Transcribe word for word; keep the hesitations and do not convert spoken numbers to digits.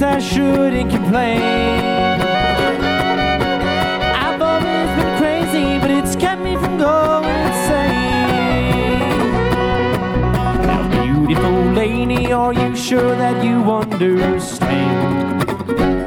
guess I shouldn't complain. I've always been crazy, but it's kept me from going insane. Now, beautiful lady, are you sure that you understand?